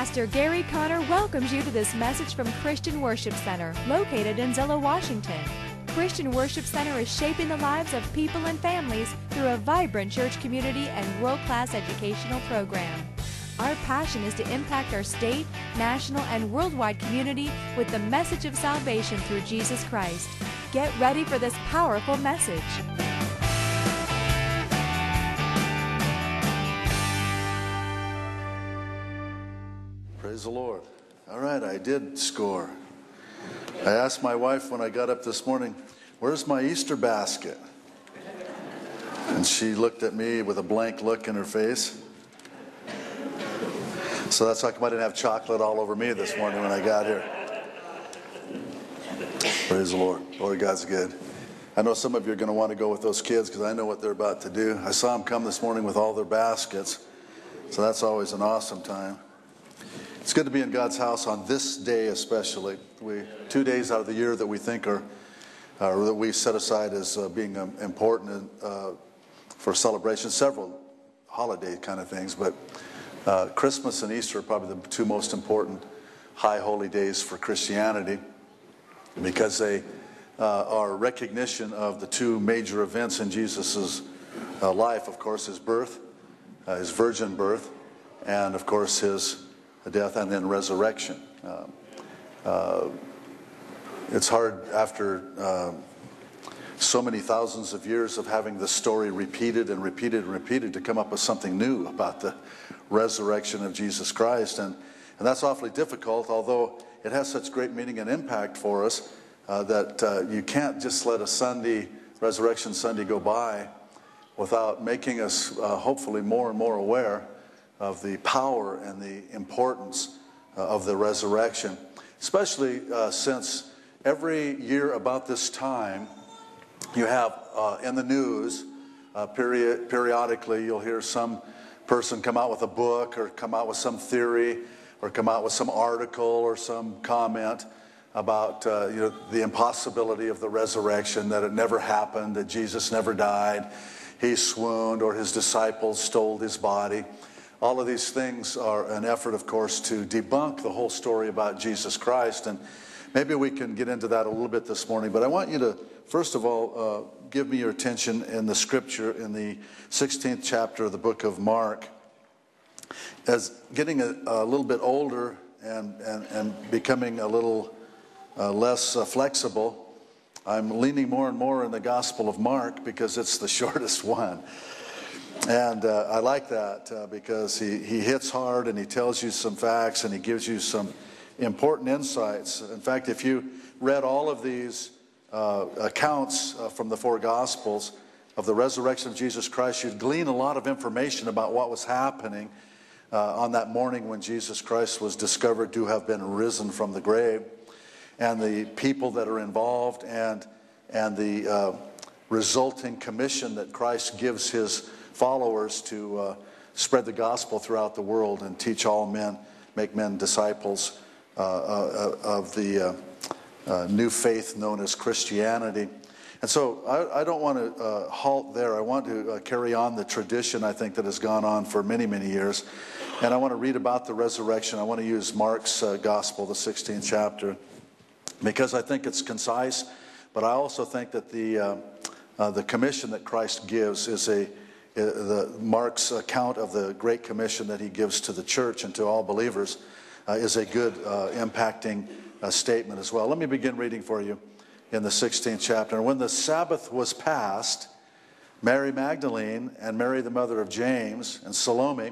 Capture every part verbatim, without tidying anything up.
Pastor Gary Conner welcomes you to this message from Christian Worship Center, located in Zillow, Washington. Christian Worship Center is shaping the lives of people and families through a vibrant church community and world-class educational program. Our passion is to impact our state, national, and worldwide community with the message of salvation through Jesus Christ. Get ready for this powerful message. Praise the Lord. All right, I did score. I asked my wife when I got up this morning, "Where's my Easter basket?" And she looked at me with a blank look in her face. So that's how come I didn't have chocolate all over me this morning when I got here. Praise the Lord. Lord God's good. I know some of you are going to want to go with those kids because I know what they're about to do. I saw them come this morning with all their baskets. So that's always an awesome time. It's good to be in God's house on this day especially. We two days out of the year that we think are, uh, or that we set aside as uh, being um, important uh, for celebration. Several holiday kind of things, but uh, Christmas and Easter are probably the two most important high holy days for Christianity because they uh, are recognition of the two major events in Jesus' uh, life. Of course, his birth, uh, his virgin birth, and of course his death and then resurrection. Uh, uh, it's hard after uh, so many thousands of years of having the story repeated and repeated and repeated to come up with something new about the resurrection of Jesus Christ. And, and that's awfully difficult, although it has such great meaning and impact for us uh, that uh, you can't just let a Sunday, Resurrection Sunday, go by without making us uh, hopefully more and more aware of the power and the importance uh, of the resurrection, especially uh, since every year about this time you have uh, in the news, uh, period, periodically you'll hear some person come out with a book or come out with some theory or come out with some article or some comment about uh, you know, the impossibility of the resurrection, that it never happened, that Jesus never died, he swooned, or his disciples stole his body. All of these things are an effort, of course, to debunk the whole story about Jesus Christ. And maybe we can get into that a little bit this morning. But I want you to, first of all, uh, give me your attention in the scripture in the sixteenth chapter of the book of Mark. As getting a, a little bit older and, and, and becoming a little uh, less uh, flexible, I'm leaning more and more in the Gospel of Mark because it's the shortest one. And uh, I like that uh, because he, he hits hard and he tells you some facts and he gives you some important insights. In fact, if you read all of these uh, accounts uh, from the four Gospels of the resurrection of Jesus Christ, you'd glean a lot of information about what was happening uh, on that morning when Jesus Christ was discovered to have been risen from the grave, and the people that are involved, and, and the uh, resulting commission that Christ gives his followers to uh, spread the gospel throughout the world and teach all men, make men disciples uh, uh, of the uh, uh, new faith known as Christianity. And so I, I don't want to uh, halt there. I want to uh, carry on the tradition, I think, that has gone on for many, many years. And I want to read about the resurrection. I want to use Mark's uh, gospel, the sixteenth chapter, because I think it's concise, but I also think that the, uh, uh, the commission that Christ gives is a The, Mark's account of the Great Commission that he gives to the church and to all believers uh, is a good uh, impacting uh, statement as well. Let me begin reading for you in the sixteenth chapter. And when the Sabbath was past, Mary Magdalene and Mary the mother of James and Salome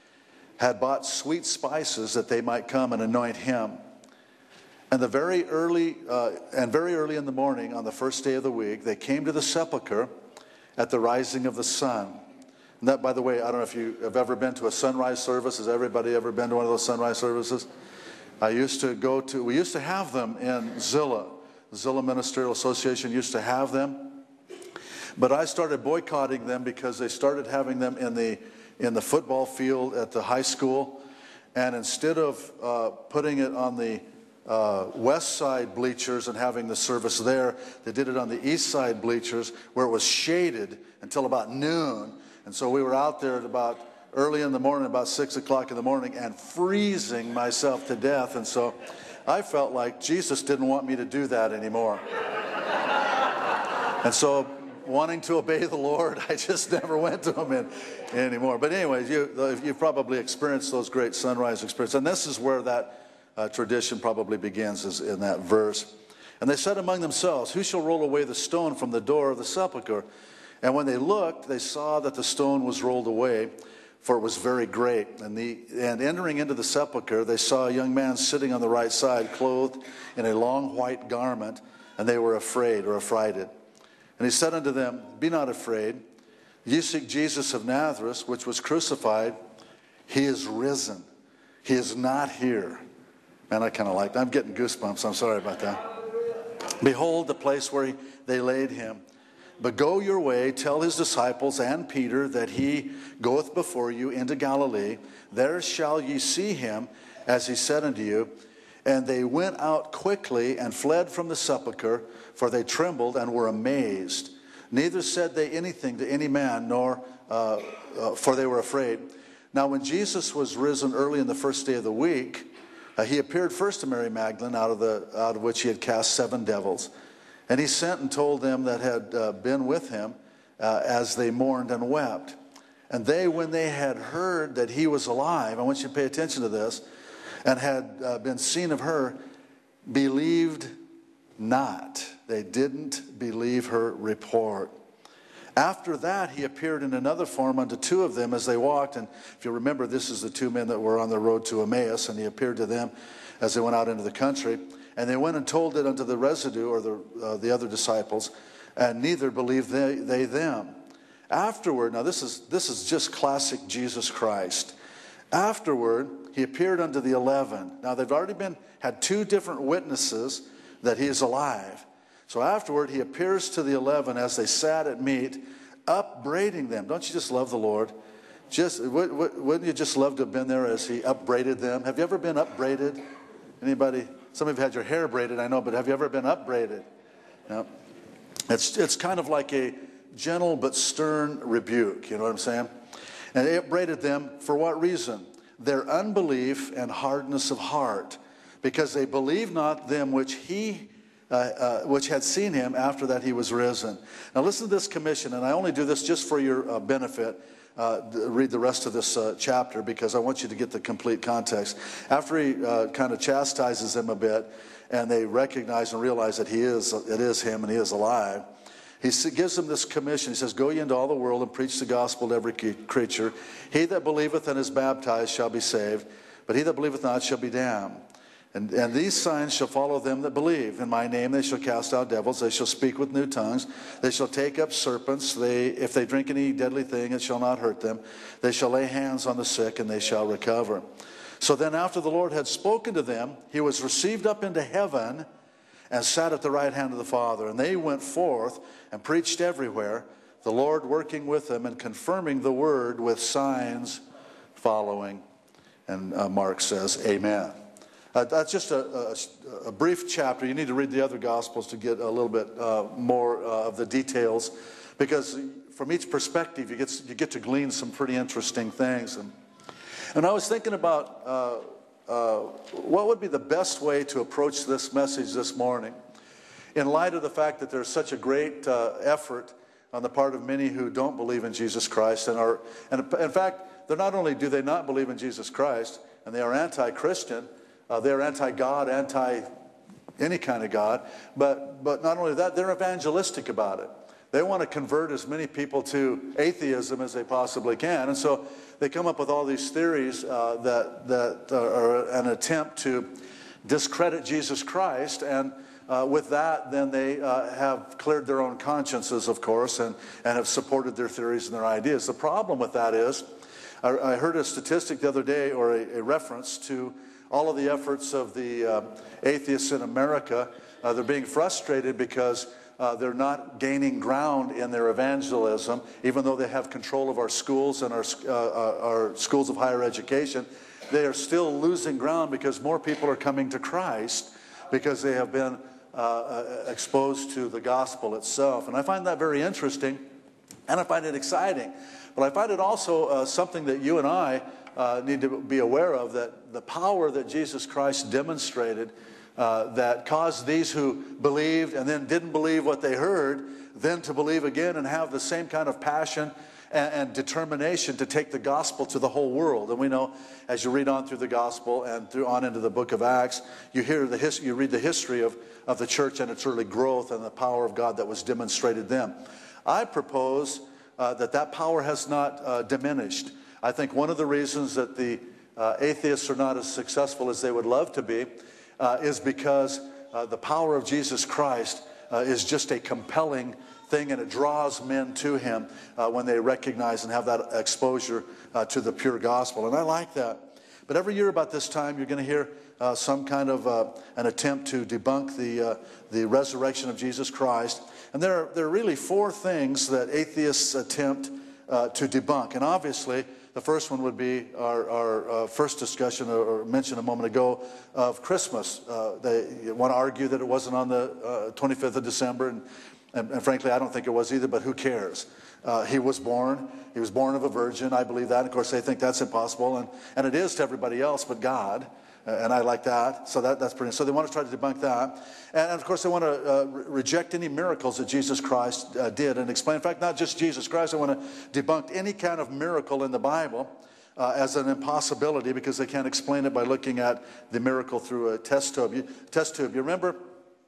had bought sweet spices that they might come and anoint him. And the very early uh, and very early in the morning on the first day of the week, they came to the sepulchre at the rising of the sun. And that, by the way, I don't know if you have ever been to a sunrise service. Has everybody ever been to one of those sunrise services? I used to go to, we used to have them in Zillow. The Zillow Ministerial Association used to have them. But I started boycotting them because they started having them in the, in the football field at the high school. And instead of uh, putting it on the Uh, west side bleachers and having the service there, they did it on the east side bleachers where it was shaded until about noon. And so we were out there at about early in the morning, about six o'clock in the morning, and freezing myself to death. And so I felt like Jesus didn't want me to do that anymore. And so, wanting to obey the Lord, I just never went to him in, anymore. But anyways, you, you've probably experienced those great sunrise experiences. And this is where that uh, tradition probably begins, is in that verse. And they said among themselves, who shall roll away the stone from the door of the sepulchre? And when they looked, they saw that the stone was rolled away, for it was very great. And, the, and entering into the sepulchre, they saw a young man sitting on the right side, clothed in a long white garment, and they were afraid or affrighted. And he said unto them, be not afraid. Ye seek Jesus of Nazareth, which was crucified. He is risen. He is not here. Man, I kind of like that. I'm getting goosebumps. I'm sorry about that. Behold the place where he, they laid him. But go your way, tell his disciples and Peter that he goeth before you into Galilee. There shall ye see him, as he said unto you. And they went out quickly and fled from the sepulchre, for they trembled and were amazed. Neither said they anything to any man, nor uh, uh, for they were afraid. Now when Jesus was risen early in the first day of the week, uh, he appeared first to Mary Magdalene, out of, the, out of which he had cast seven devils. And he sent and told them that had uh, been with him, uh, as they mourned and wept. And they, when they had heard that he was alive, I want you to pay attention to this, and had uh, been seen of her, believed not. They didn't believe her report. After that, he appeared in another form unto two of them as they walked. And if you remember, this is the two men that were on the road to Emmaus, and he appeared to them as they went out into the country. And they went and told it unto the residue, or the, uh, the other disciples, and neither believed they, they them. Afterward, now this is, this is just classic Jesus Christ. Afterward, he appeared unto the eleven. Now they've already been, had two different witnesses that he is alive. So afterward, he appears to the eleven as they sat at meat, upbraiding them. Don't you just love the Lord? Just wouldn't you just love to have been there as he upbraided them? Have you ever been upbraided? Anybody? Some of you had your hair braided, I know, but have you ever been upbraided? No. It's, it's kind of like a gentle but stern rebuke, you know what I'm saying? And he upbraided them for what reason? Their unbelief and hardness of heart, because they believed not them which he uh, uh, which had seen him after that he was risen. Now listen to this commission, and I only do this just for your uh, benefit. Uh, read the rest of this uh, chapter, because I want you to get the complete context. After he uh, kind of chastises them a bit, and they recognize and realize that he is, it is him and he is alive, he gives them this commission. He says, go ye into all the world and preach the gospel to every creature. He that believeth and is baptized shall be saved, but he that believeth not shall be damned. And, and these signs shall follow them that believe. In my name they shall cast out devils. They shall speak with new tongues. They shall take up serpents. They, if they drink any deadly thing, it shall not hurt them. They shall lay hands on the sick, and they shall recover. So then after the Lord had spoken to them, he was received up into heaven and sat at the right hand of the Father. And they went forth and preached everywhere, the Lord working with them and confirming the word with signs following. And uh, Mark says, amen. Uh, that's just a, a, a brief chapter. You need to read the other Gospels to get a little bit uh, more uh, of the details, because from each perspective you get, you get to glean some pretty interesting things. And, and I was thinking about uh, uh, what would be the best way to approach this message this morning, in light of the fact that there's such a great uh, effort on the part of many who don't believe in Jesus Christ, and are, and in fact, they're not only do they not believe in Jesus Christ, and they are anti-Christian, Uh, they're anti-God, anti-any kind of God. But, but not only that, they're evangelistic about it. They want to convert as many people to atheism as they possibly can. And so they come up with all these theories uh, that, that are an attempt to discredit Jesus Christ. And uh, with that, then they uh, have cleared their own consciences, of course, and, and have supported their theories and their ideas. The problem with that is, I, I heard a statistic the other day, or a, a reference to all of the efforts of the uh, atheists in America. Uh, they're being frustrated because uh, they're not gaining ground in their evangelism, even though they have control of our schools and our, uh, our schools of higher education. They are still losing ground because more people are coming to Christ because they have been uh, exposed to the gospel itself. And I find that very interesting. And I find it exciting. But I find it also uh, something that you and I uh, need to be aware of, that the power that Jesus Christ demonstrated uh, that caused these who believed and then didn't believe what they heard, then to believe again and have the same kind of passion and, and determination to take the gospel to the whole world. And we know, as you read on through the gospel and through on into the book of Acts, you hear the his, you read the history of, of the church and its early growth and the power of God that was demonstrated then. I propose uh, that that power has not uh, diminished. I think one of the reasons that the uh, atheists are not as successful as they would love to be uh, is because uh, the power of Jesus Christ uh, is just a compelling thing, and it draws men to him uh, when they recognize and have that exposure uh, to the pure gospel. And I like that. But every year about this time, you're going to hear uh, some kind of uh, an attempt to debunk the, uh, the resurrection of Jesus Christ. And there are, there are really four things that atheists attempt uh, to debunk. And obviously, the first one would be our, our uh, first discussion, or, or mentioned a moment ago, of Christmas. Uh, they want to argue that it wasn't on the uh, twenty-fifth of December, and, and, and frankly, I don't think it was either, but who cares? Uh, he was born. He was born of a virgin. I believe that. Of course, they think that's impossible, and, and it is to everybody else but God. And I like that. So that, that's pretty. So they want to try to debunk that. And of course, they want to uh, re- reject any miracles that Jesus Christ uh, did and explain. In fact, not just Jesus Christ. They want to debunk any kind of miracle in the Bible uh, as an impossibility, because they can't explain it by looking at the miracle through a test tube. You, test tube. You remember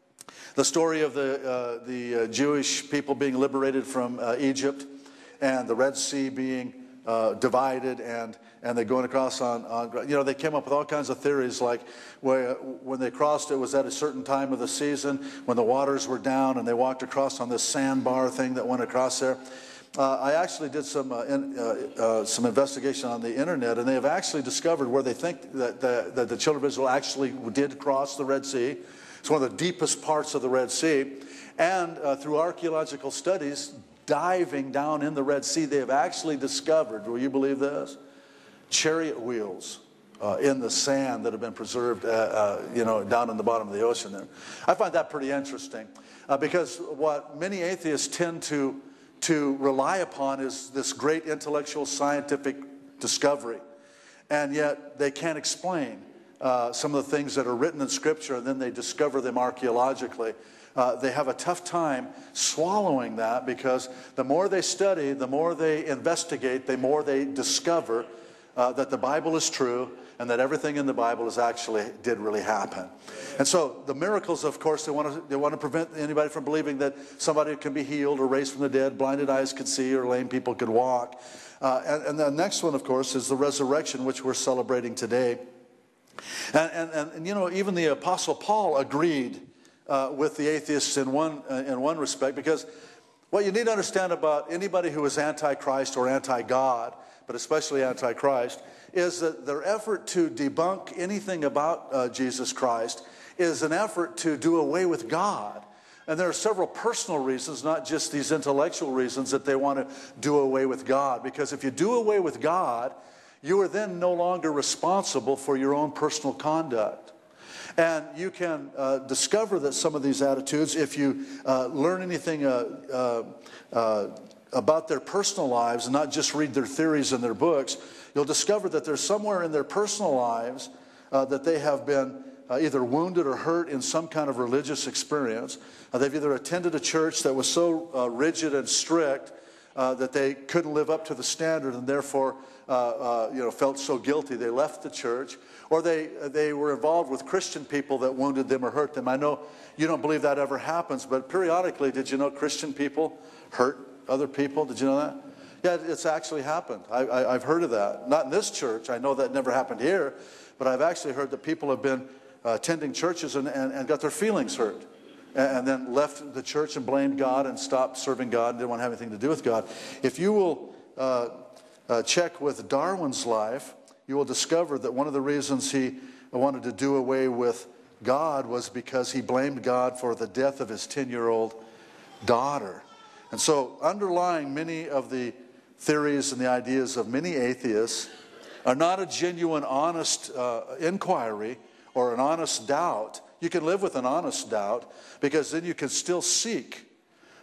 the story of the, uh, the uh, Jewish people being liberated from uh, Egypt and the Red Sea being uh, divided, and and they're going across on, on, you know, they came up with all kinds of theories, like where, when they crossed, it was at a certain time of the season when the waters were down, and they walked across on this sandbar thing that went across there. Uh, I actually did some uh, in, uh, uh, some investigation on the internet, and they have actually discovered where they think that the, that the children of Israel actually did cross the Red Sea. It's one of the deepest parts of the Red Sea. And uh, through archaeological studies, diving down in the Red Sea, they have actually discovered, will you believe this? Chariot wheels uh, in the sand that have been preserved, uh, uh, you know, down in the bottom of the ocean there. I find that pretty interesting uh, because what many atheists tend to, to rely upon is this great intellectual scientific discovery. And yet they can't explain uh, some of the things that are written in Scripture, and then they discover them archaeologically. Uh, they have a tough time swallowing that, because the more they study, the more they investigate, the more they discover Uh, that the Bible is true, and that everything in the Bible is actually did really happen. And so the miracles, of course, they want to they want to prevent anybody from believing that somebody can be healed or raised from the dead, blinded eyes could see, or lame people could walk. Uh, and, and the next one, of course, is the resurrection, which we're celebrating today. And, and, and, and you know, even the Apostle Paul agreed uh, with the atheists in one uh, in one respect, because what you need to understand about anybody who is anti-Christ or anti-God, but especially anti-Christ, is that their effort to debunk anything about uh, Jesus Christ is an effort to do away with God. And there are several personal reasons, not just these intellectual reasons, that they want to do away with God. Because if you do away with God, you are then no longer responsible for your own personal conduct. And you can uh, discover that some of these attitudes, if you uh, learn anything uh, uh, uh, about their personal lives and not just read their theories in their books, you'll discover that there's somewhere in their personal lives uh, that they have been uh, either wounded or hurt in some kind of religious experience. Uh, they've either attended a church that was so uh, rigid and strict uh, that they couldn't live up to the standard, and therefore uh, uh, you know, felt so guilty they left the church. Or they, they were involved with Christian people that wounded them or hurt them. I know you don't believe that ever happens, but periodically, did you know Christian people hurt other people? Did you know that? Yeah, it's actually happened. I, I, I've heard of that. Not in this church. I know that never happened here. But I've actually heard that people have been uh, attending churches and, and, and got their feelings hurt. And, and then left the church and blamed God and stopped serving God and didn't want to have anything to do with God. If you will uh, uh, check with Darwin's life, you will discover that one of the reasons he wanted to do away with God was because he blamed God for the death of his ten-year-old daughter. And so underlying many of the theories and the ideas of many atheists are not a genuine, honest uh, inquiry or an honest doubt. You can live with an honest doubt, because then you can still seek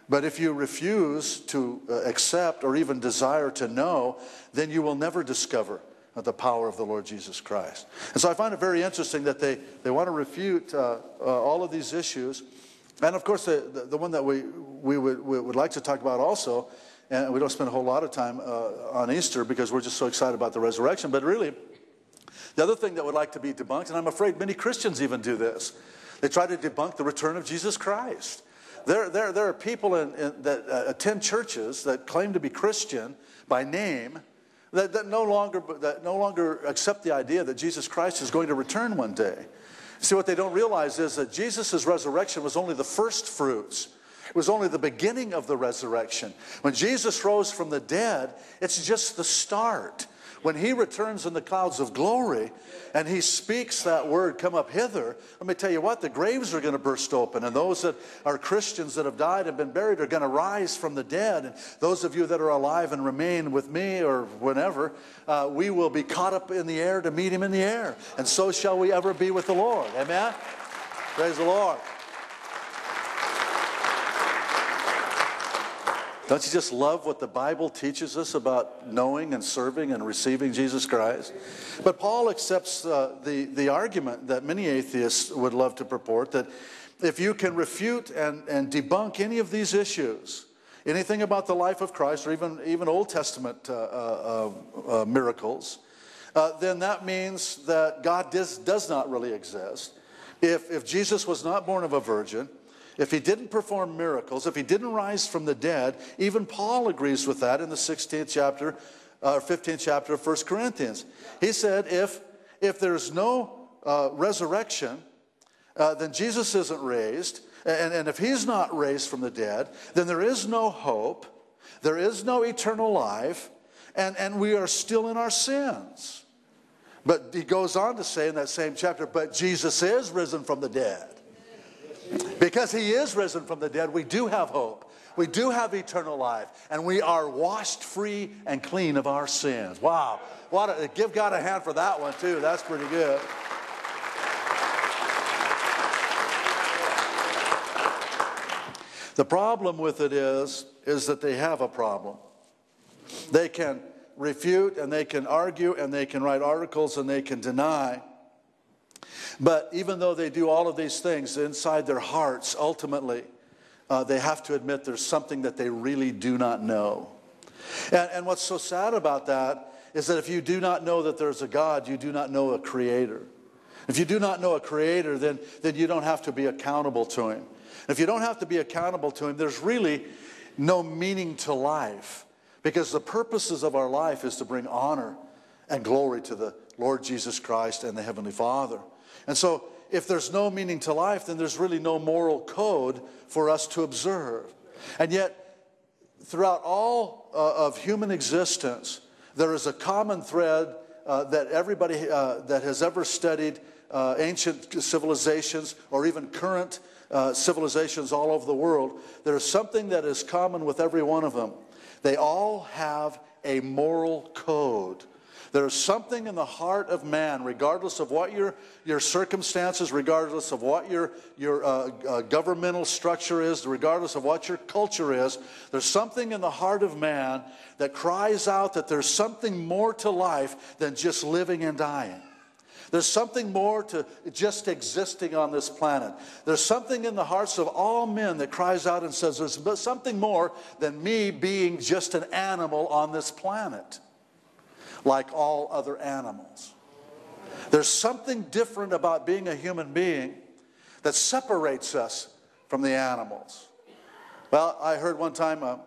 But if you refuse to uh, accept or even desire to know, then you will never discover uh, the power of the Lord Jesus Christ. And so I find it very interesting that they, they want to refute uh, uh, all of these issues. And of course, the, the, the one that we, we, would, we would like to talk about also, and we don't spend a whole lot of time uh, on Easter because we're just so excited about the resurrection, but really, the other thing that would like to be debunked, and I'm afraid many Christians even do this, they try to debunk the return of Jesus Christ. There, there, there are people in, in, that uh, attend churches that claim to be Christian by name that, that, no longer, that no longer accept the idea that Jesus Christ is going to return one day. See, what they don't realize is that Jesus' resurrection was only the first fruits. It was only the beginning of the resurrection. When Jesus rose from the dead, it's just the start. When he returns in the clouds of glory and he speaks that word, come up hither, let me tell you what, the graves are going to burst open, and those that are Christians that have died and been buried are going to rise from the dead. And those of you that are alive and remain with me or whenever, uh, we will be caught up in the air to meet him in the air. And so shall we ever be with the Lord. Amen? Praise the Lord. Don't you just love what the Bible teaches us about knowing and serving and receiving Jesus Christ? But Paul accepts uh, the, the argument that many atheists would love to purport, that if you can refute and, and debunk any of these issues, anything about the life of Christ or even, even Old Testament uh, uh, uh, miracles, uh, then that means that God does, does not really exist. If, if Jesus was not born of a virgin, if he didn't perform miracles, if he didn't rise from the dead, even Paul agrees with that in the sixteenth chapter, uh, fifteenth chapter of First Corinthians. He said if, if there's no uh, resurrection, uh, then Jesus isn't raised. And, and if he's not raised from the dead, then there is no hope, there is no eternal life, and, and we are still in our sins. But he goes on to say in that same chapter, but Jesus is risen from the dead. Because he is risen from the dead, we do have hope. We do have eternal life. And we are washed free and clean of our sins. Wow. What a, give God a hand for that one, too. That's pretty good. The problem with it is, is that they have a problem. They can refute and they can argue and they can write articles and they can deny. But even though they do all of these things inside their hearts, ultimately, uh, they have to admit there's something that they really do not know. And, and what's so sad about that is that if you do not know that there's a God, you do not know a creator. If you do not know a creator, then, then you don't have to be accountable to him. If you don't have to be accountable to him, there's really no meaning to life. Because the purposes of our life is to bring honor and glory to the Lord Jesus Christ and the Heavenly Father. And so if there's no meaning to life, then there's really no moral code for us to observe. And yet, throughout all uh, of human existence, there is a common thread uh, that everybody uh, that has ever studied uh, ancient civilizations or even current uh, civilizations all over the world, there is something that is common with every one of them. They all have a moral code. There's something in the heart of man, regardless of what your, your circumstances, regardless of what your, your uh, uh, governmental structure is, regardless of what your culture is, there's something in the heart of man that cries out that there's something more to life than just living and dying. There's something more to just existing on this planet. There's something in the hearts of all men that cries out and says there's something more than me being just an animal on this planet, like all other animals. There's something different about being a human being that separates us from the animals. Well, I heard one time a,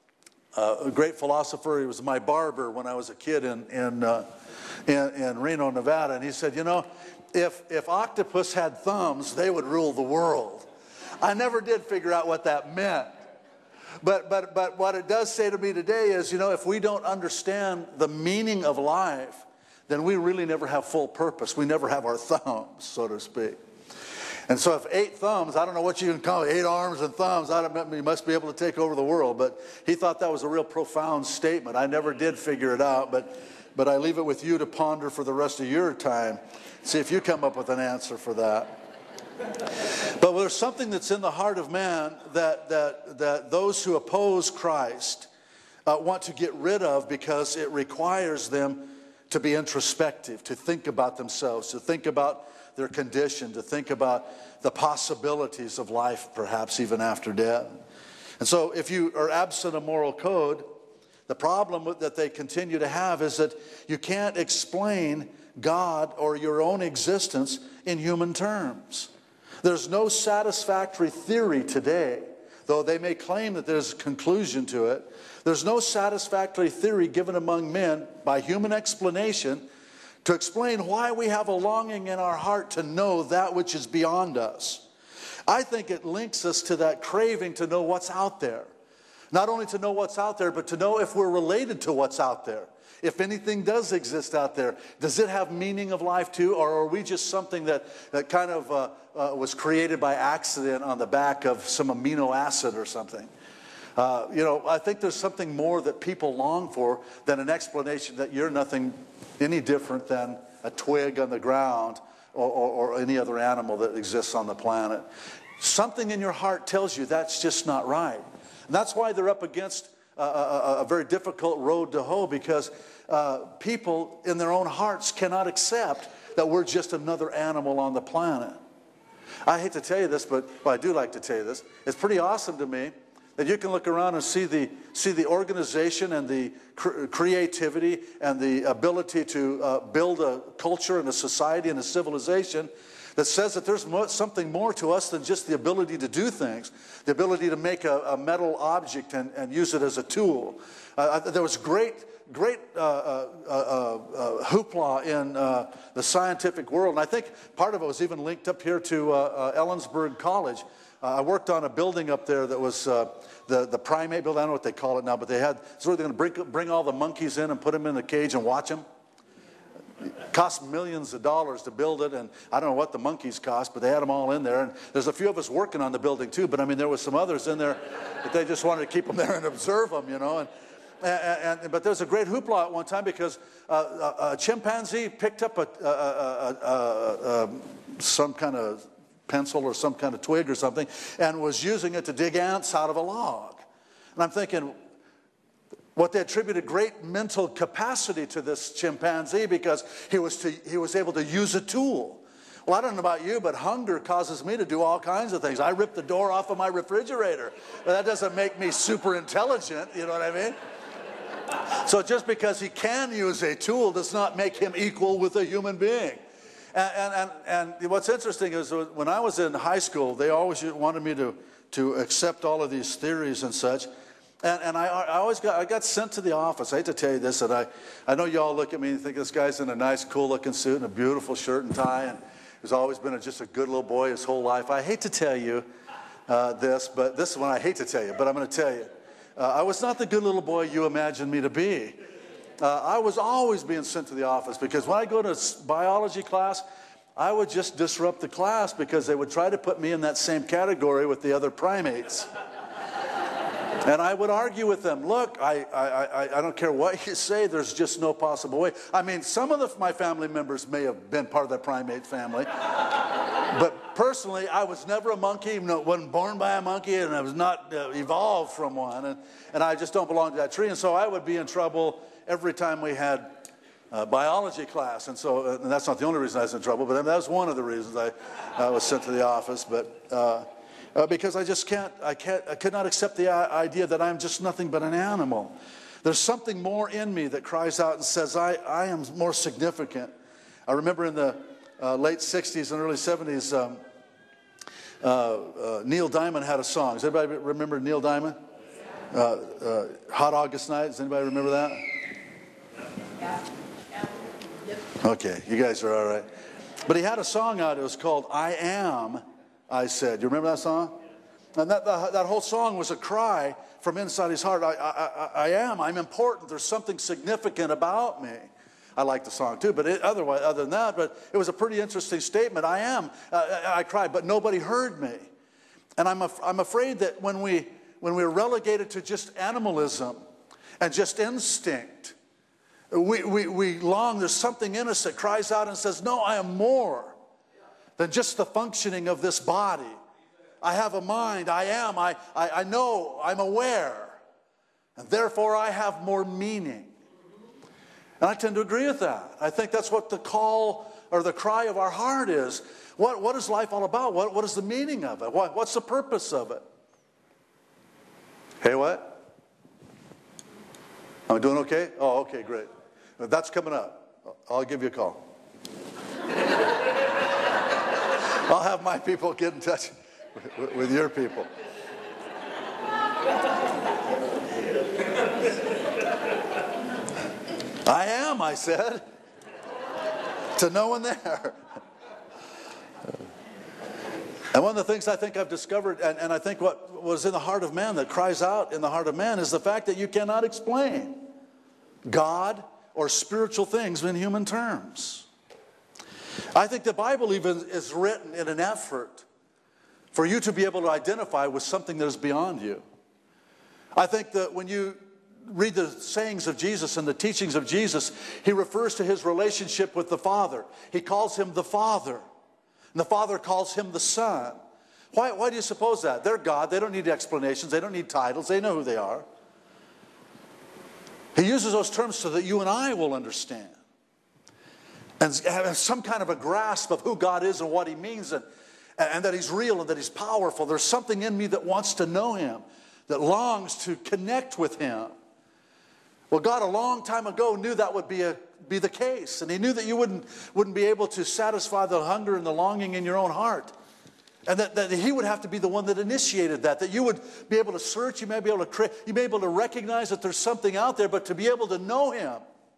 a great philosopher, he was my barber when I was a kid in, in, uh, in, in Reno, Nevada, and he said, you know, if, if octopus had thumbs, they would rule the world. I never did figure out what that meant. But, but, but what it does say to me today is, you know, if we don't understand the meaning of life, then we really never have full purpose. We never have our thumbs, so to speak. And so if eight thumbs, I don't know what you can call it, eight arms and thumbs, I don't, you must be able to take over the world. But he thought that was a real profound statement. I never did figure it out, but, but I leave it with you to ponder for the rest of your time. See if you come up with an answer for that. But there's something that's in the heart of man that, that, that those who oppose Christ uh, want to get rid of, because it requires them to be introspective, to think about themselves, to think about their condition, to think about the possibilities of life, perhaps even after death. And so if you are absent a moral code, the problem that they continue to have is that you can't explain God or your own existence in human terms. There's no satisfactory theory today, though they may claim that there's a conclusion to it. There's no satisfactory theory given among men by human explanation to explain why we have a longing in our heart to know that which is beyond us. I think it links us to that craving to know what's out there. Not only to know what's out there, but to know if we're related to what's out there. If anything does exist out there, does it have meaning of life too? Or are we just something that, that kind of uh, uh, was created by accident on the back of some amino acid or something? Uh, you know, I think there's something more that people long for than an explanation that you're nothing any different than a twig on the ground or, or, or any other animal that exists on the planet. Something in your heart tells you that's just not right. And that's why they're up against a, a, a very difficult road to hoe, because uh, people in their own hearts cannot accept that we're just another animal on the planet. I hate to tell you this, but well, I do like to tell you this. It's pretty awesome to me that you can look around and see the, see the organization and the cr creativity and the ability to uh, build a culture and a society and a civilization that says that there's mo something more to us than just the ability to do things, the ability to make a, a metal object and, and use it as a tool. Uh, there was great, great uh, uh, uh, uh, hoopla in uh, the scientific world, and I think part of it was even linked up here to uh, uh, Ellensburg College. Uh, I worked on a building up there that was uh, the, the primate building. I don't know what they call it now, but they had, so they're going to bring, bring all the monkeys in and put them in a cage and watch them. It cost millions of dollars to build it, and I don't know what the monkeys cost, but they had them all in there. And there's a few of us working on the building too, but I mean, there was some others in there that they just wanted to keep them there and observe them, you know. And, and, and but there's a great hoopla at one time because uh, a, a chimpanzee picked up a, a, a, a, a, some kind of pencil or some kind of twig or something and was using it to dig ants out of a log. And I'm thinking, what they attributed great mental capacity to this chimpanzee because he was, to, he was able to use a tool. Well, I don't know about you, but hunger causes me to do all kinds of things. I rip the door off of my refrigerator. But that doesn't make me super intelligent, you know what I mean? So just because he can use a tool does not make him equal with a human being. And, and, and, and what's interesting is when I was in high school, they always wanted me to, to accept all of these theories and such. And, and I, I always got, I got sent to the office. I hate to tell you this, and I, I know you all look at me and think this guy's in a nice, cool-looking suit and a beautiful shirt and tie, and he's always been a, just a good little boy his whole life. I hate to tell you uh, this, but this is one I hate to tell you, but I'm going to tell you. Uh, I was not the good little boy you imagined me to be. Uh, I was always being sent to the office because when I go to biology class, I would just disrupt the class because they would try to put me in that same category with the other primates. And I would argue with them, look, I, I, I don't care what you say, there's just no possible way. I mean, some of the, my family members may have been part of the primate family. But personally, I was never a monkey, you know, wasn't born by a monkey, and I was not uh, evolved from one. And, and I just don't belong to that tree. And so I would be in trouble every time we had uh, biology class. And so uh, and that's not the only reason I was in trouble, but that was one of the reasons I, I was sent to the office. But... Uh, Uh, because I just can't, I can't, I could not accept the idea that I'm just nothing but an animal. There's something more in me that cries out and says, I, I am more significant. I remember in the uh, late sixties and early seventies, um, uh, uh, Neil Diamond had a song. Does anybody remember Neil Diamond? Uh, uh, Hot August Night, does anybody remember that? Yeah. Yeah. Okay, you guys are all right. But he had a song out, it was called I Am, I Said. You remember that song? And that, that, that whole song was a cry from inside his heart. I, I, I, I am. I'm important. There's something significant about me. I like the song too, but it, otherwise, other than that, but it was a pretty interesting statement. I am. Uh, I cried, but nobody heard me. And I'm, af I'm afraid that when, we, when we're relegated to just animalism and just instinct, we, we, we long, there's something in us that cries out and says, no, I am more. than just the functioning of this body. I have a mind. I am. I, I, I know. I'm aware. And therefore, I have more meaning. And I tend to agree with that. I think that's what the call or the cry of our heart is. What, what is life all about? What, what is the meaning of it? What, what's the purpose of it? Hey, what? Am I doing okay? Oh, okay, great. That's coming up. I'll give you a call. I'll have my people get in touch with, with your people. I am, I said. To no one there. And one of the things I think I've discovered, and, and I think what was in the heart of man that cries out in the heart of man, is the fact that you cannot explain God or spiritual things in human terms. I think the Bible even is written in an effort for you to be able to identify with something that is beyond you. I think that when you read the sayings of Jesus and the teachings of Jesus, he refers to his relationship with the Father. He calls him the Father. And the Father calls him the Son. Why, why do you suppose that? They're God. They don't need explanations. They don't need titles. They know who they are. He uses those terms so that you and I will understand. And have some kind of a grasp of who God is and what he means, and, and that he's real and that he's powerful. There's something in me that wants to know him, that longs to connect with him. Well, God a long time ago knew that would be, a, be the case. And he knew that you wouldn't, wouldn't be able to satisfy the hunger and the longing in your own heart. And that, that he would have to be the one that initiated that. That you would be able to search, you may be able to create, you may be able to recognize that there's something out there, but to be able to know him.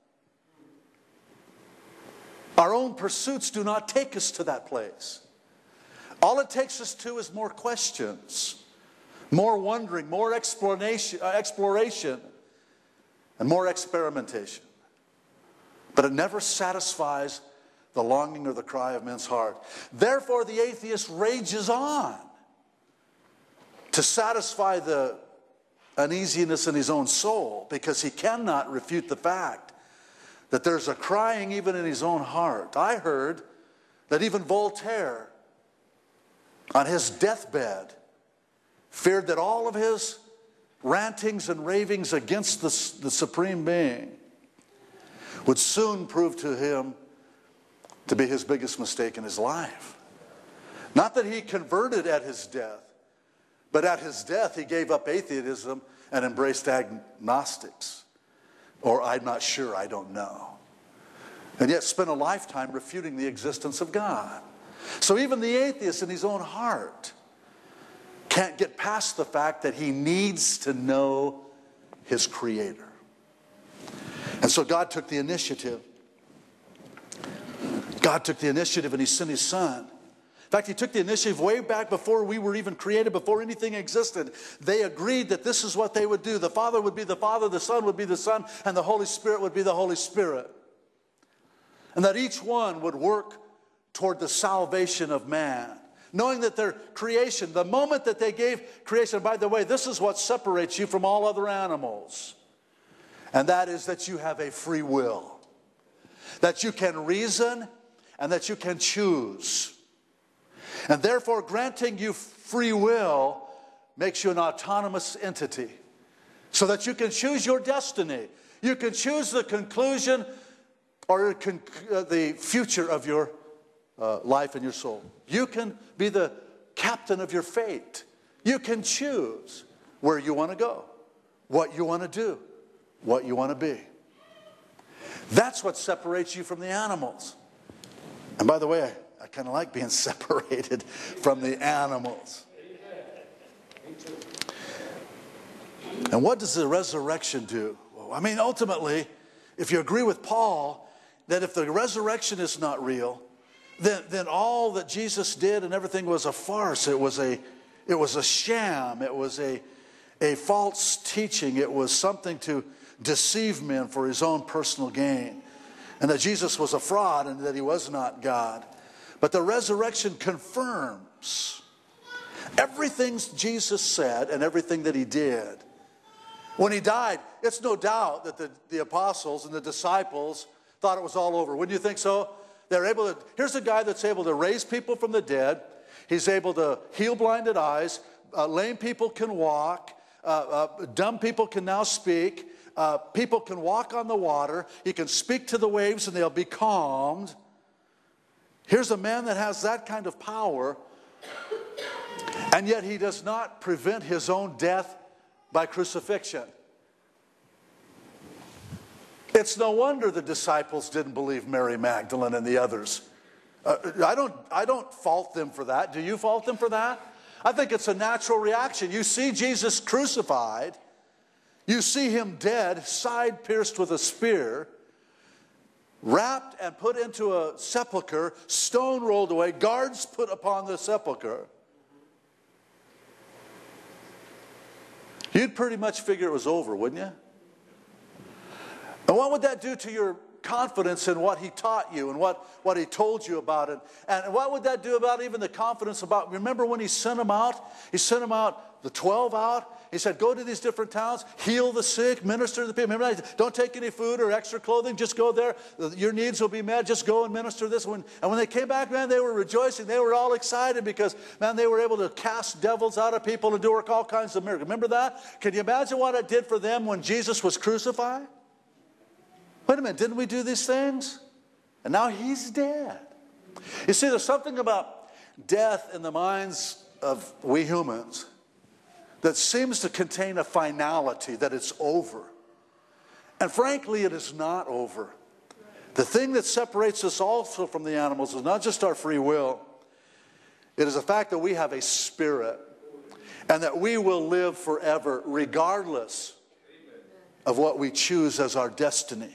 Our own pursuits do not take us to that place. All it takes us to is more questions, more wondering, more exploration, uh, exploration, and more experimentation. But it never satisfies the longing or the cry of men's heart. Therefore, the atheist rages on to satisfy the uneasiness in his own soul, because he cannot refute the fact that there's a crying even in his own heart. I heard that even Voltaire, on his deathbed, feared that all of his rantings and ravings against the, the Supreme Being would soon prove to him to be his biggest mistake in his life. Not that he converted at his death, but at his death he gave up atheism and embraced agnostics. Or I'm not sure, I don't know. And yet spent a lifetime refuting the existence of God. So even the atheist in his own heart can't get past the fact that he needs to know his Creator. And so God took the initiative. God took the initiative and he sent his Son. In fact, he took the initiative way back before we were even created, before anything existed. They agreed that this is what they would do. The Father would be the Father, the Son would be the Son, and the Holy Spirit would be the Holy Spirit. And that each one would work toward the salvation of man. Knowing that their creation, the moment that they gave creation, by the way, this is what separates you from all other animals. And that is that you have a free will. That you can reason and that you can choose. And therefore, granting you free will makes you an autonomous entity, so that you can choose your destiny. You can choose the conclusion or the future of your uh, life and your soul. You can be the captain of your fate. You can choose where you want to go, what you want to do, what you want to be. That's what separates you from the animals. And by the way, I I kind of like being separated from the animals. And what does the resurrection do? Well, I mean, ultimately, if you agree with Paul, that if the resurrection is not real, then, then all that Jesus did and everything was a farce. It was a, it was a sham. It was a, a false teaching. It was something to deceive men for his own personal gain. And that Jesus was a fraud and that he was not God. But the resurrection confirms everything Jesus said and everything that he did. When he died, it's no doubt that the, the apostles and the disciples thought it was all over. Wouldn't you think so? They're able to, here's a guy that's able to raise people from the dead. He's able to heal blinded eyes. Uh, lame people can walk. Uh, uh, dumb people can now speak. Uh, people can walk on the water. He can speak to the waves and they'll be calmed. Here's a man that has that kind of power, and yet he does not prevent his own death by crucifixion. It's no wonder the disciples didn't believe Mary Magdalene and the others. Uh, I don't, I don't fault them for that. Do you fault them for that? I think it's a natural reaction. You see Jesus crucified. You see him dead, side pierced with a spear, wrapped and put into a sepulcher, stone rolled away, guards put upon the sepulcher. You'd pretty much figure it was over, wouldn't you? And what would that do to your confidence in what he taught you and what, what he told you about it? And what would that do about even the confidence about, remember when he sent them out? He sent them out, the twelve out. He said, go to these different towns, heal the sick, minister to the people. Remember, don't take any food or extra clothing. Just go there. Your needs will be met. Just go and minister this one. And when they came back, man, they were rejoicing. They were all excited because, man, they were able to cast devils out of people and do work all kinds of miracles. Remember that? Can you imagine what it did for them when Jesus was crucified? Wait a minute, didn't we do these things? And now he's dead. You see, there's something about death in the minds of we humans that seems to contain a finality, that it's over. And frankly, it is not over. The thing that separates us also from the animals is not just our free will. It is the fact that we have a spirit and that we will live forever regardless of what we choose as our destiny.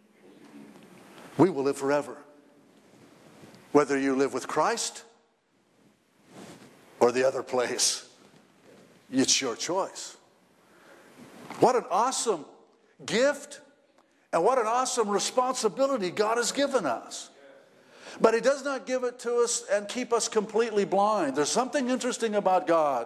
We will live forever. Whether you live with Christ or the other place, it's your choice. What an awesome gift and what an awesome responsibility God has given us. But he does not give it to us and keep us completely blind. There's something interesting about God.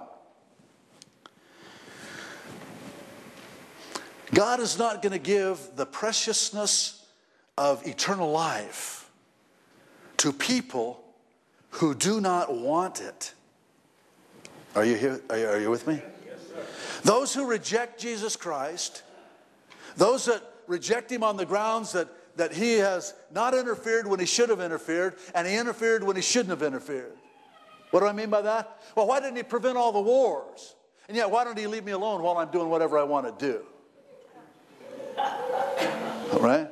God is not going to give the preciousness of eternal life to people who do not want it. Are you here? Are you, are you with me? Yes, sir. Those who reject Jesus Christ, those that reject him on the grounds that, that he has not interfered when he should have interfered, and he interfered when he shouldn't have interfered. What do I mean by that? Well, why didn't he prevent all the wars? And yet, why don't he leave me alone while I'm doing whatever I want to do? All right?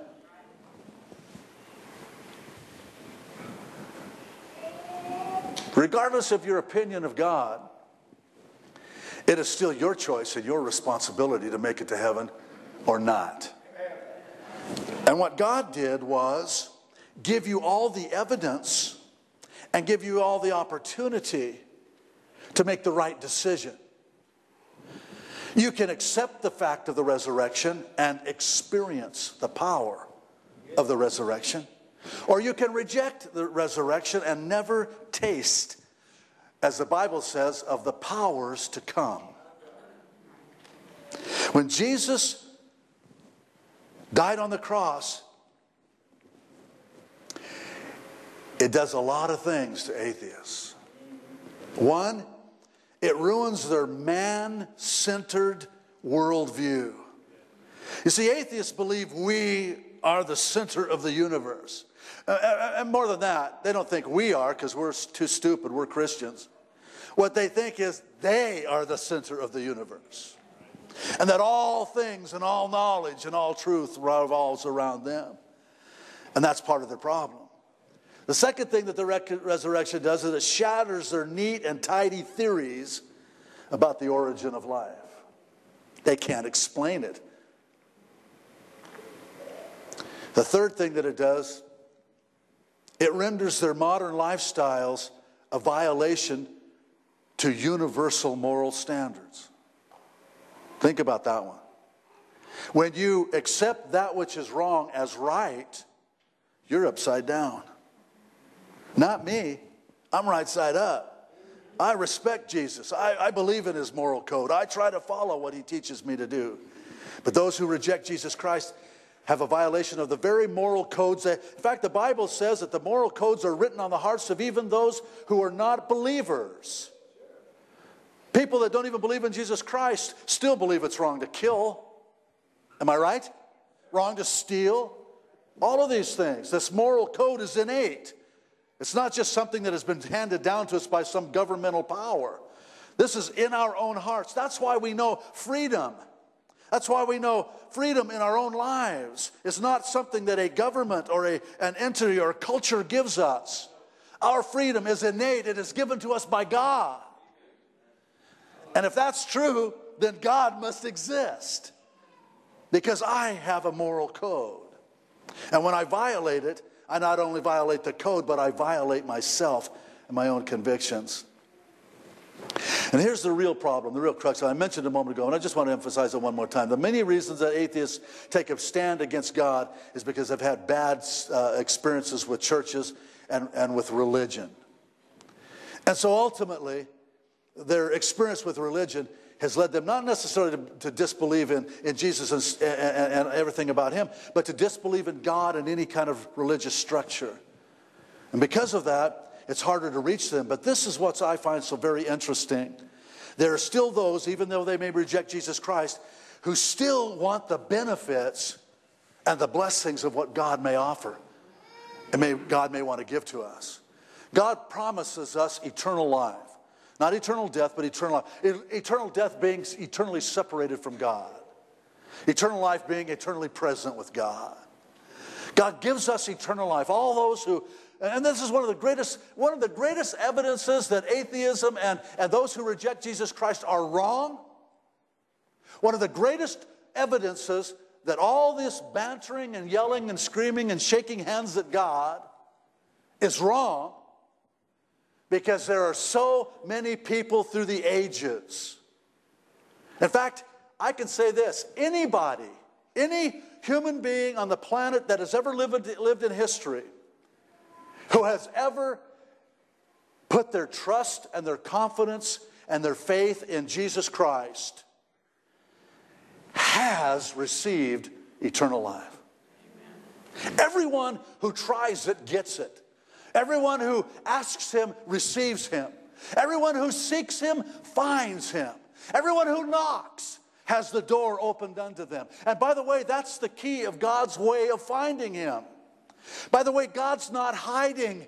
Regardless of your opinion of God, it is still your choice and your responsibility to make it to heaven or not. And what God did was give you all the evidence and give you all the opportunity to make the right decision. You can accept the fact of the resurrection and experience the power of the resurrection. Or you can reject the resurrection and never taste, as the Bible says, of the powers to come. When Jesus died on the cross, it does a lot of things to atheists. One, it ruins their man-centered worldview. You see, atheists believe we are the center of the universe. Uh, and more than that, they don't think we are because we're too stupid, we're Christians. What they think is they are the center of the universe. And that all things and all knowledge and all truth revolves around them. And that's part of their problem. The second thing that the resurrection does is it shatters their neat and tidy theories about the origin of life. They can't explain it. The third thing that it does, it renders their modern lifestyles a violation to universal moral standards. Think about that one. When you accept that which is wrong as right, you're upside down. Not me. I'm right side up. I respect Jesus. I, I believe in his moral code. I try to follow what he teaches me to do. But those who reject Jesus Christ have a violation of the very moral codes. That, in fact, the Bible says that the moral codes are written on the hearts of even those who are not believers. People that don't even believe in Jesus Christ still believe it's wrong to kill. Am I right? Wrong to steal. All of these things. This moral code is innate. It's not just something that has been handed down to us by some governmental power. This is in our own hearts. That's why we know freedom. That's why we know freedom in our own lives is not something that a government or a, an entity or a culture gives us. Our freedom is innate. It is given to us by God. And if that's true, then God must exist. Because I have a moral code. And when I violate it, I not only violate the code, but I violate myself and my own convictions. And here's the real problem, the real crux. I mentioned a moment ago, and I just want to emphasize it one more time. The many reasons that atheists take a stand against God is because they've had bad uh, experiences with churches and, and with religion. And so ultimately, their experience with religion has led them not necessarily to, to disbelieve in, in Jesus and, and, and everything about him, but to disbelieve in God and any kind of religious structure. And because of that, it's harder to reach them. But this is what I find so very interesting. There are still those, even though they may reject Jesus Christ, who still want the benefits and the blessings of what God may offer and may, God may want to give to us. God promises us eternal life. Not eternal death, but eternal life. Eternal death being eternally separated from God. Eternal life being eternally present with God. God gives us eternal life. All those who, and this is one of the greatest, one of the greatest evidences that atheism and, and those who reject Jesus Christ are wrong. One of the greatest evidences that all this bantering and yelling and screaming and shaking hands at God is wrong. Because there are so many people through the ages. In fact, I can say this. Anybody, any human being on the planet that has ever lived, lived in history, who has ever put their trust and their confidence and their faith in Jesus Christ, has received eternal life. Everyone who tries it gets it. Everyone who asks him receives him. Everyone who seeks him finds him. Everyone who knocks has the door opened unto them. And by the way, that's the key of God's way of finding him. By the way, God's not hiding.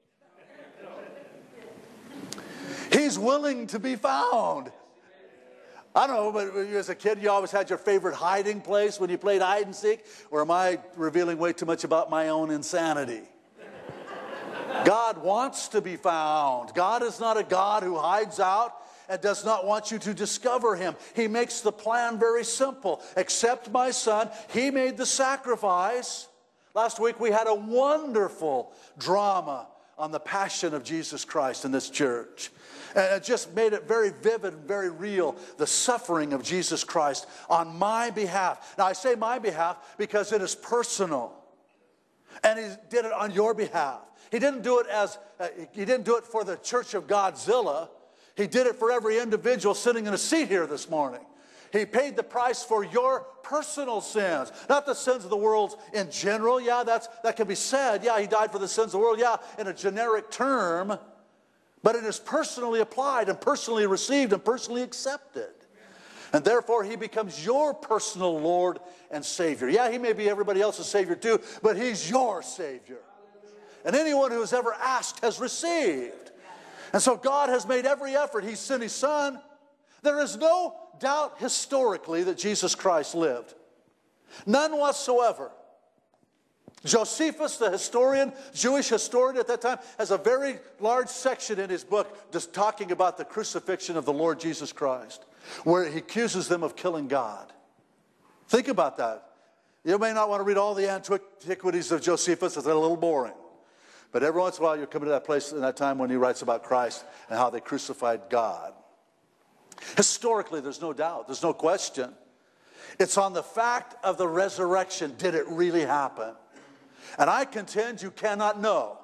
He's willing to be found. I don't know, but as a kid, you always had your favorite hiding place when you played hide and seek? Or am I revealing way too much about my own insanity? God wants to be found. God is not a God who hides out and does not want you to discover him. He makes the plan very simple. Accept my son. He made the sacrifice. Last week we had a wonderful drama on the passion of Jesus Christ in this church. And it just made it very vivid and very real, the suffering of Jesus Christ on my behalf. Now I say my behalf because it is personal. And he did it on your behalf. He didn't do it as uh, he didn't do it for the Church of Godzilla. He did it for every individual sitting in a seat here this morning. He paid the price for your personal sins, not the sins of the world in general. Yeah, that's that can be said. Yeah, he died for the sins of the world. Yeah, in a generic term, but it is personally applied and personally received and personally accepted. And therefore, he becomes your personal Lord and Savior. Yeah, he may be everybody else's Savior too, but he's your Savior. And anyone who has ever asked has received. And so God has made every effort. He sent his son. There is no doubt historically that Jesus Christ lived. None whatsoever. Josephus, the historian, Jewish historian at that time, has a very large section in his book just talking about the crucifixion of the Lord Jesus Christ, where he accuses them of killing God. Think about that. You may not want to read all the antiquities of Josephus. It's a little boring. But every once in a while, you're coming to that place in that time when he writes about Christ and how they crucified God. Historically, there's no doubt. There's no question. It's on the fact of the resurrection. Did it really happen? And I contend you cannot know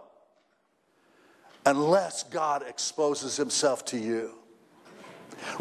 unless God exposes himself to you,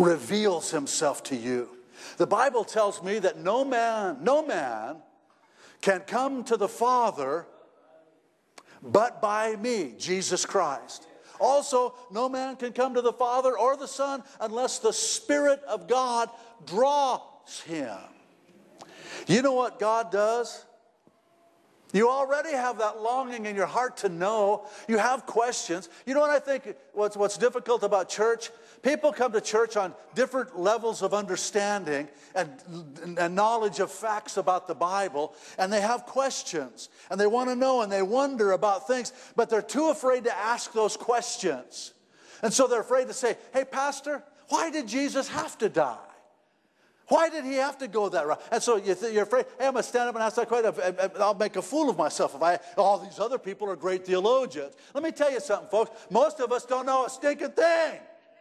reveals himself to you. The Bible tells me that no man, no man can come to the Father but by me, Jesus Christ. Also, no man can come to the Father or the Son unless the Spirit of God draws him. You know what God does? You already have that longing in your heart to know. You have questions. You know what I think what's, what's difficult about church? People come to church on different levels of understanding and, and knowledge of facts about the Bible, and they have questions, and they want to know, and they wonder about things, but they're too afraid to ask those questions. And so they're afraid to say, hey, Pastor, why did Jesus have to die? Why did he have to go that route? And so you th- you're afraid, hey, I'm going to stand up and ask that question. I'll make a fool of myself if I, all these other people are great theologians. Let me tell you something, folks. Most of us don't know a stinking thing.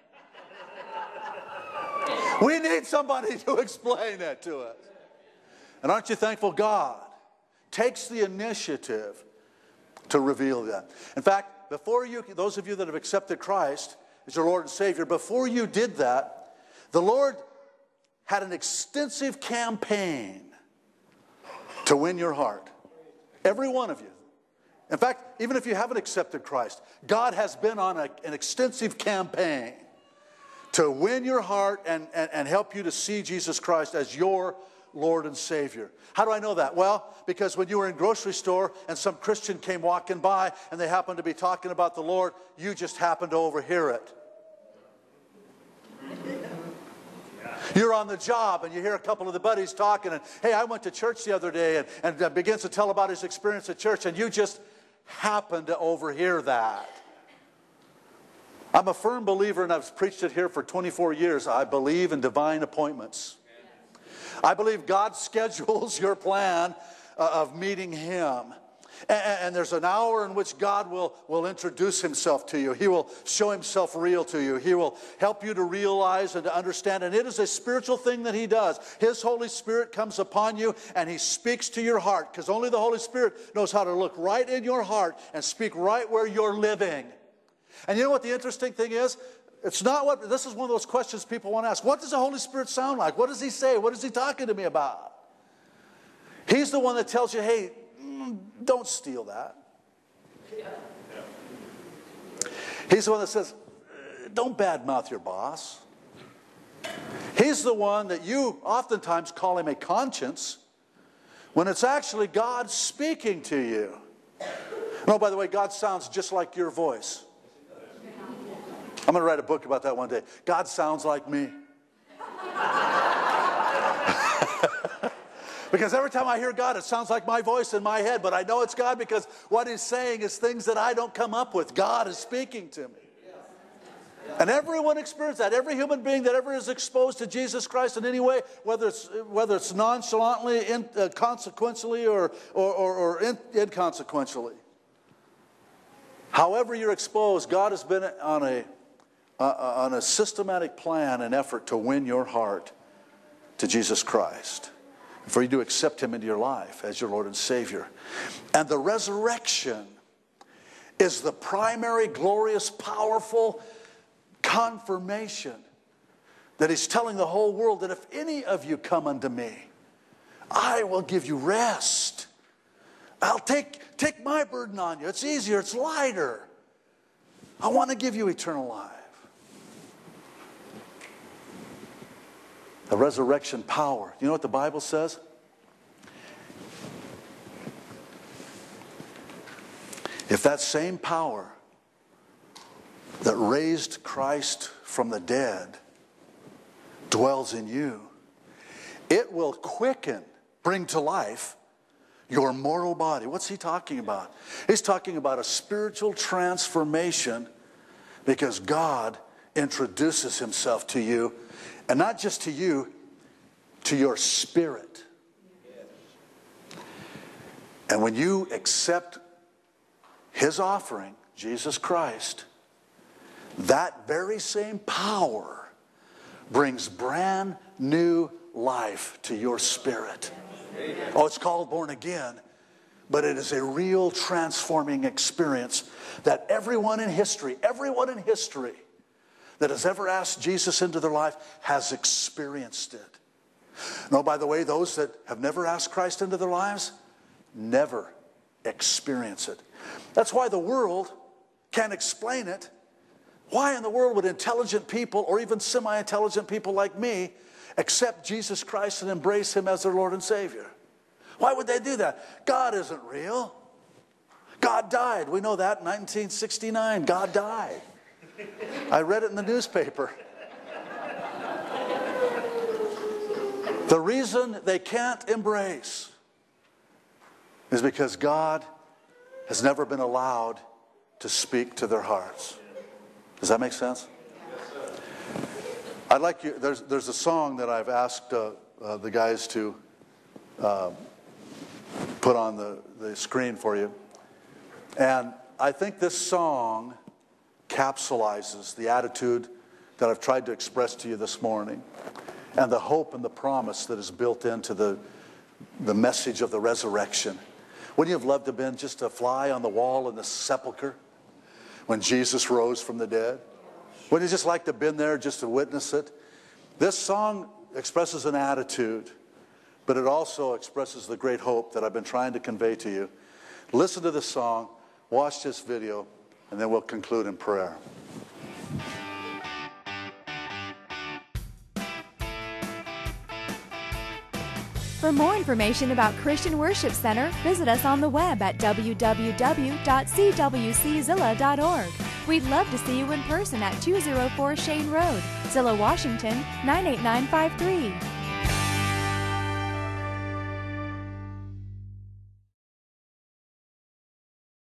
We need somebody to explain that to us. And aren't you thankful God takes the initiative to reveal that? In fact, before you, those of you that have accepted Christ as your Lord and Savior, before you did that, the Lord had an extensive campaign to win your heart. Every one of you. In fact, even if you haven't accepted Christ, God has been on a, an extensive campaign to win your heart and, and, and help you to see Jesus Christ as your Lord and Savior. How do I know that? Well, because when you were in a grocery store and some Christian came walking by and they happened to be talking about the Lord, you just happened to overhear it. You're on the job and you hear a couple of the buddies talking and, hey, I went to church the other day, and, and uh, begins to tell about his experience at church, and you just happen to overhear that. I'm a firm believer, and I've preached it here for twenty-four years. I believe in divine appointments. I believe God schedules your plan uh, of meeting him. And, and there's an hour in which God will, will introduce himself to you. He will show himself real to you. He will help you to realize and to understand. And it is a spiritual thing that he does. His Holy Spirit comes upon you and he speaks to your heart, because only the Holy Spirit knows how to look right in your heart and speak right where you're living. And you know what the interesting thing is? It's not what, this is one of those questions people want to ask. What does the Holy Spirit sound like? What does he say? What is he talking to me about? He's the one that tells you, hey, don't steal that. He's the one that says, don't badmouth your boss. He's the one that you oftentimes call him a conscience, when it's actually God speaking to you. No, by the way, God sounds just like your voice. I'm going to write a book about that one day. God sounds like me. Because every time I hear God, it sounds like my voice in my head. But I know it's God because what he's saying is things that I don't come up with. God is speaking to me. And everyone experienced that. Every human being that ever is exposed to Jesus Christ in any way, whether it's, whether it's nonchalantly, in, uh, consequentially, or, or, or, or in, inconsequentially. However you're exposed, God has been on a, uh, on a systematic plan and effort to win your heart to Jesus Christ, for you to accept him into your life as your Lord and Savior. And the resurrection is the primary, glorious, powerful confirmation that he's telling the whole world that if any of you come unto me, I will give you rest. I'll take, take my burden on you. It's easier, it's lighter. I want to give you eternal life. The resurrection power. You know what the Bible says? If that same power that raised Christ from the dead dwells in you, it will quicken, bring to life your mortal body. What's he talking about? He's talking about a spiritual transformation, because God introduces himself to you. And not just to you, to your spirit. And when you accept his offering, Jesus Christ, that very same power brings brand new life to your spirit. Oh, it's called born again, but it is a real transforming experience that everyone in history, everyone in history that has ever asked Jesus into their life has experienced it. No, by the way, those that have never asked Christ into their lives, never experience it. That's why the world can't explain it. Why in the world would intelligent people, or even semi-intelligent people like me, accept Jesus Christ and embrace him as their Lord and Savior? Why would they do that? God isn't real. God died. We know that in nineteen sixty-nine. God died. I read it in the newspaper. The reason they can't embrace is because God has never been allowed to speak to their hearts. Does that make sense? I'd like you, there's, there's a song that I've asked uh, uh, the guys to uh, put on the, the screen for you. And I think this song capsulizes the attitude that I've tried to express to you this morning, and the hope and the promise that is built into the, the message of the resurrection. Wouldn't you have loved to have been just a fly on the wall in the sepulcher when Jesus rose from the dead? Wouldn't you just like to have been there just to witness it? This song expresses an attitude, but it also expresses the great hope that I've been trying to convey to you. Listen to this song, watch this video, and then we'll conclude in prayer. For more information about Christian Worship Center, visit us on the web at w w w dot c w c zilla dot org. We'd love to see you in person at two oh four Shane Road, Zillah, Washington, nine eight nine five three.